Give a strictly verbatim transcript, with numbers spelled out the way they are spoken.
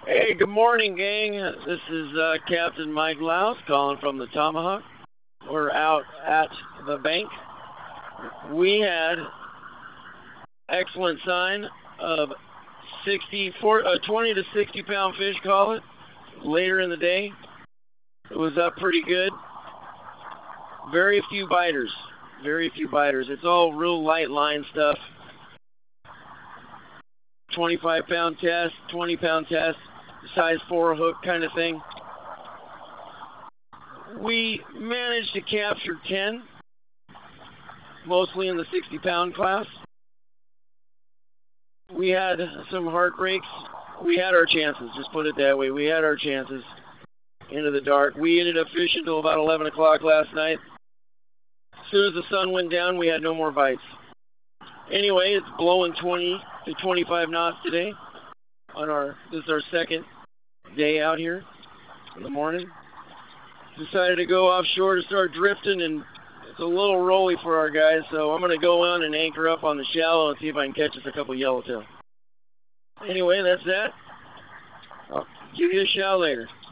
Hey, good morning, gang. This is uh, Captain Mike Louse calling from the Tomahawk. We're out at the bank. We had excellent sign of sixty-four, uh, twenty to sixty pound fish, call it, later in the day. It was up pretty good. Very few biters. Very few biters. It's all real light line stuff. twenty-five pound test, twenty pound test, size four hook kind of thing. We managed to capture ten, mostly in the sixty pound class. We had some heartbreaks. We had our chances, just put it that way. We had our chances into the dark. We ended up fishing till about eleven o'clock last night. As soon as the sun went down, we had no more bites. Anyway, it's blowing twenty to twenty-five knots today. On our, this is our second day out here in the morning. Decided to go offshore to start drifting, and it's a little rolly for our guys, so I'm going to go on and anchor up on the shallow and see if I can catch us a couple yellowtail. Anyway, that's that. I'll give you a shout later.